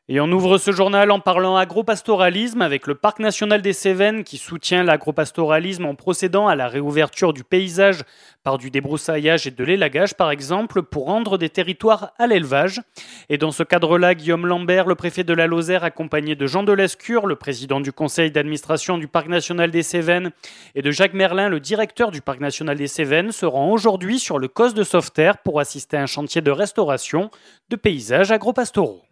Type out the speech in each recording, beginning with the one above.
Et on ouvre ce journal en parlant agropastoralisme avec le Parc national des Cévennes qui soutient l'agropastoralisme en procédant à la réouverture du paysage par du débroussaillage et de l'élagage par exemple pour rendre des territoires à l'élevage. Et dans ce cadre-là, Guillaume Lambert, le préfet de la Lozère, accompagné de Jean Delescure, le président du conseil d'administration du Parc national des Cévennes, et de Jacques Merlin, le directeur du Parc national des Cévennes, se rend aujourd'hui sur le COS de Sauveterre pour assister à un chantier de restauration de paysages agropastoraux.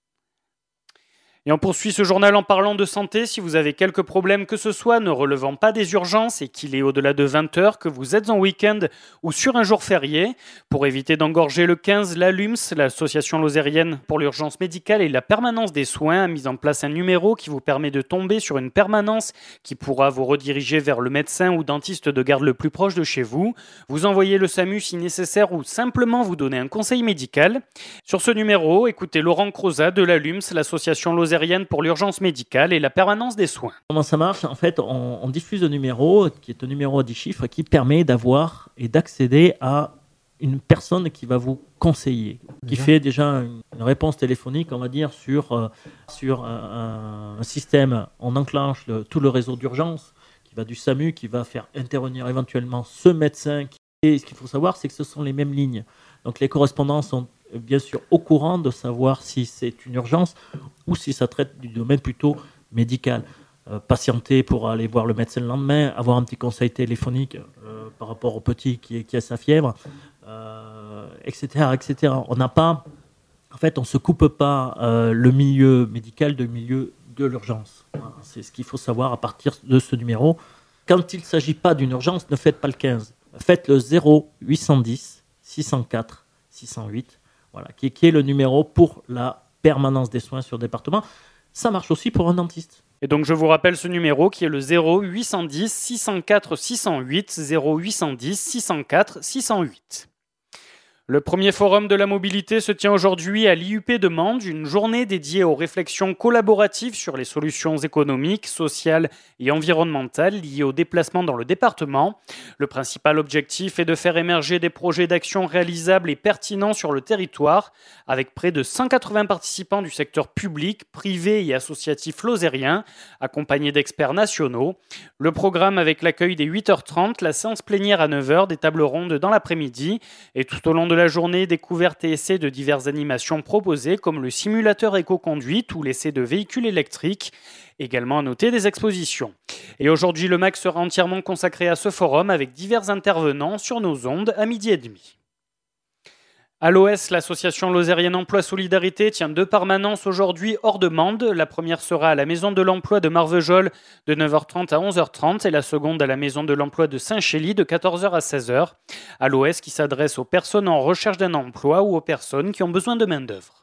Et on poursuit ce journal en parlant de santé. Si vous avez quelques problèmes que ce soit, ne relevant pas des urgences et qu'il est au-delà de 20 heures, que vous êtes en week-end ou sur un jour férié, pour éviter d'engorger le 15, l'ALUMS, l'association lozérienne pour l'urgence médicale et la permanence des soins, a mis en place un numéro qui vous permet de tomber sur une permanence qui pourra vous rediriger vers le médecin ou dentiste de garde le plus proche de chez vous. Vous envoyez le SAMU si nécessaire ou simplement vous donner un conseil médical. Sur ce numéro, écoutez Laurent Crozat de l'ALUMS, l'association lozérienne pour l'urgence médicale et la permanence des soins. Comment ça marche ? En fait, on diffuse un numéro qui est un numéro à 10 chiffres qui permet d'avoir et d'accéder à une personne qui va vous conseiller, qui fait déjà une réponse téléphonique, on va dire, sur un système. On enclenche tout le réseau d'urgence qui va du SAMU, qui va faire intervenir éventuellement ce médecin. Et ce qu'il faut savoir, c'est que ce sont les mêmes lignes. Donc les correspondants sont bien sûr au courant de savoir si c'est une urgence ou si ça traite du domaine plutôt médical. Patienter pour aller voir le médecin le lendemain, avoir un petit conseil téléphonique par rapport au petit qui a sa fièvre, etc., etc. On n'a pas, en fait, on ne se coupe pas le milieu médical du milieu de l'urgence. C'est ce qu'il faut savoir à partir de ce numéro. Quand il ne s'agit pas d'une urgence, ne faites pas le 15. Faites le 0810 604 608. Voilà, qui est le numéro pour la permanence des soins sur département. Ça marche aussi pour un dentiste. Et donc je vous rappelle ce numéro qui est le 0810 604 608, 0810 604 608. Le premier forum de la mobilité se tient aujourd'hui à l'IUP de Mende, une journée dédiée aux réflexions collaboratives sur les solutions économiques, sociales et environnementales liées au déplacement dans le département. Le principal objectif est de faire émerger des projets d'action réalisables et pertinents sur le territoire, avec près de 180 participants du secteur public, privé et associatif lozérien, accompagnés d'experts nationaux. Le programme avec l'accueil des 8h30, la séance plénière à 9h, des tables rondes dans l'après-midi et tout au long de la journée, découvertes et essais de diverses animations proposées comme le simulateur éco-conduite ou l'essai de véhicules électriques. Également à noter des expositions. Et aujourd'hui, le MAC sera entièrement consacré à ce forum avec divers intervenants sur nos ondes à 12h30. À l'OS, l'association lozérienne Emploi Solidarité tient 2 permanences aujourd'hui hors de Mende. La première sera à la Maison de l'Emploi de Marvejols de 9h30 à 11h30 et la seconde à la Maison de l'Emploi de Saint-Chély de 14h à 16h. À l'OS qui s'adresse aux personnes en recherche d'un emploi ou aux personnes qui ont besoin de main-d'œuvre.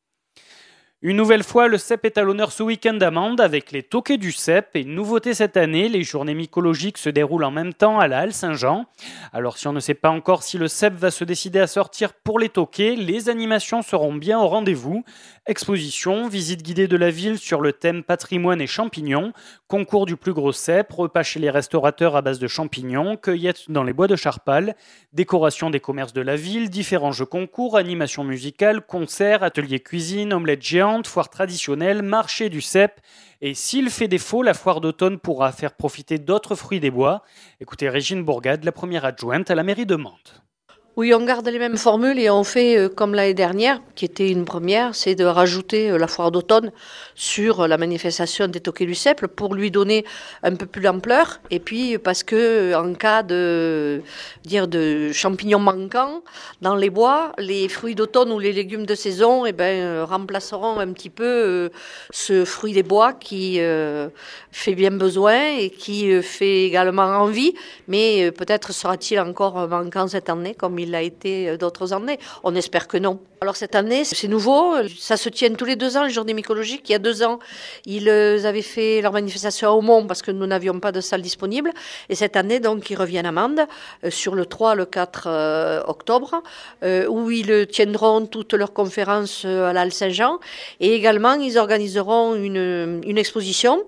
Une nouvelle fois, le CEP est à l'honneur ce week-end à Mende avec les toqués du CEP. Et une nouveauté cette année, les journées mycologiques se déroulent en même temps à la Halle Saint-Jean. Alors si on ne sait pas encore si le CEP va se décider à sortir pour les toqués, les animations seront bien au rendez-vous. Exposition, visite guidée de la ville sur le thème patrimoine et champignons, concours du plus gros CEP, repas chez les restaurateurs à base de champignons, cueillettes dans les bois de Charpal, décoration des commerces de la ville, différents jeux concours, animations musicales, concerts, ateliers cuisine, omelettes géantes, foire traditionnelle, marché du CEP. Et s'il fait défaut, la foire d'automne pourra faire profiter d'autres fruits des bois. Écoutez Régine Bourgade, la première adjointe à la mairie de Mende. Oui, on garde les mêmes formules et on fait comme l'année dernière, qui était une première, c'est de rajouter la foire d'automne sur la manifestation des toqués du CEP pour lui donner un peu plus d'ampleur. Et puis parce que en cas de champignons manquants dans les bois, les fruits d'automne ou les légumes de saison remplaceront un petit peu ce fruit des bois qui fait bien besoin et qui fait également envie, mais peut-être sera-t-il encore manquant cette année comme il l'a été d'autres années. On espère que non. Alors cette année, c'est nouveau. Ça se tient tous les 2 ans, les journées mycologiques. Il y a 2 ans, ils avaient fait leur manifestation à Aumont parce que nous n'avions pas de salle disponible. Et cette année, donc, ils reviennent à Mende sur le 3, le 4 octobre, où ils tiendront toutes leurs conférences à la Halle Saint-Jean. Et également, ils organiseront une exposition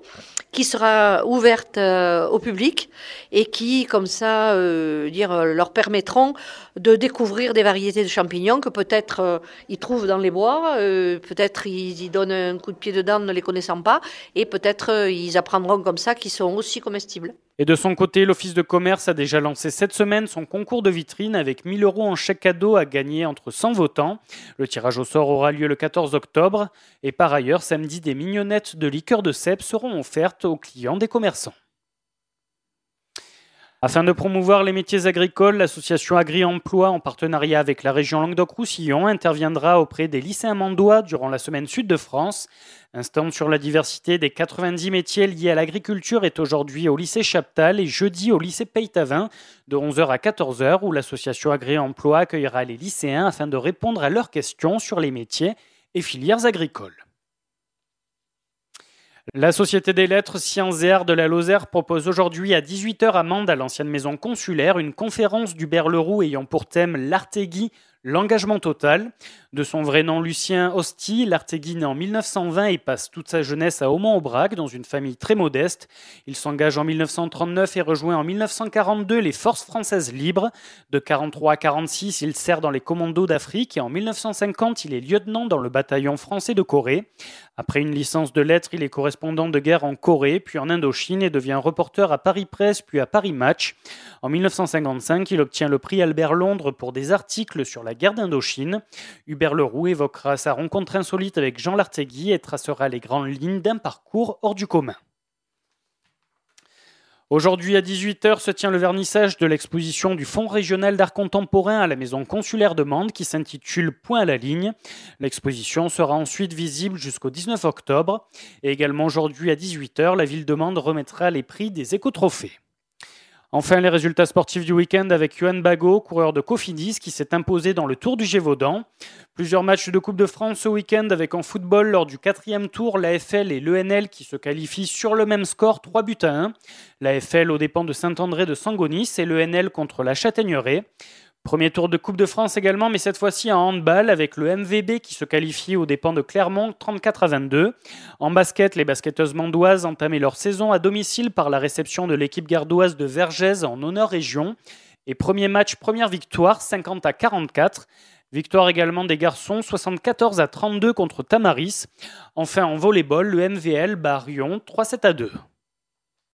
qui sera ouverte au public et qui, comme ça, leur permettront de découvrir des variétés de champignons que peut-être ils trouvent dans les bois, peut-être ils y donnent un coup de pied dedans ne les connaissant pas, et peut-être ils apprendront comme ça qu'ils sont aussi comestibles. Et de son côté, l'Office de commerce a déjà lancé cette semaine son concours de vitrine avec 1 000 € en chèque cadeau à gagner entre 100 votants. Le tirage au sort aura lieu le 14 octobre. Et par ailleurs, samedi, des mignonnettes de liqueur de cèpe seront offertes aux clients des commerçants. Afin de promouvoir les métiers agricoles, l'association Agri-Emploi, en partenariat avec la région Languedoc-Roussillon, interviendra auprès des lycéens mandois durant la semaine Sud de France. Un stand sur la diversité des 90 métiers liés à l'agriculture est aujourd'hui au lycée Chaptal et jeudi au lycée Peytavin de 11h à 14h, où l'association Agri-Emploi accueillera les lycéens afin de répondre à leurs questions sur les métiers et filières agricoles. La Société des lettres, sciences et arts de la Lozère propose aujourd'hui à 18h à Mende, à l'ancienne maison consulaire, une conférence d'Hubert Leroux ayant pour thème l'Artéguie, l'engagement total. De son vrai nom Lucien Hosty, l'Artéguie naît en 1920 et passe toute sa jeunesse à Aumont-Aubrac, dans une famille très modeste. Il s'engage en 1939 et rejoint en 1942 les forces françaises libres. De 1943 à 1946, il sert dans les commandos d'Afrique et en 1950, il est lieutenant dans le bataillon français de Corée. Après une licence de lettres, il est correspondant de guerre en Corée, puis en Indochine et devient reporter à Paris Presse, puis à Paris Match. En 1955, il obtient le prix Albert Londres pour des articles sur la guerre d'Indochine. Hubert Leroux évoquera sa rencontre insolite avec Jean Lartéguy et tracera les grandes lignes d'un parcours hors du commun. Aujourd'hui à 18h se tient le vernissage de l'exposition du Fonds régional d'art contemporain à la maison consulaire de Mende qui s'intitule Point à la ligne. L'exposition sera ensuite visible jusqu'au 19 octobre. Et également aujourd'hui à 18h, la ville de Mende remettra les prix des écotrophées. Enfin, les résultats sportifs du week-end avec Yohan Bago, coureur de Cofidis, qui s'est imposé dans le Tour du Gévaudan. Plusieurs matchs de Coupe de France ce week-end avec en football lors du 4e tour l'AFL et l'ENL qui se qualifient sur le même score 3-1. L'AFL aux dépens de Saint-André de Sangonis et l'ENL contre la Châtaigneraie. Premier tour de Coupe de France également, mais cette fois-ci en handball avec le MVB qui se qualifie aux dépens de Clermont 34-22. En basket, les basketteuses mandoises entamaient leur saison à domicile par la réception de l'équipe gardoise de Vergès en honneur région. Et premier match, première victoire, 50-44. Victoire également des garçons, 74-32 contre Tamaris. Enfin en volleyball, le MVL bat Rion 3-7-2.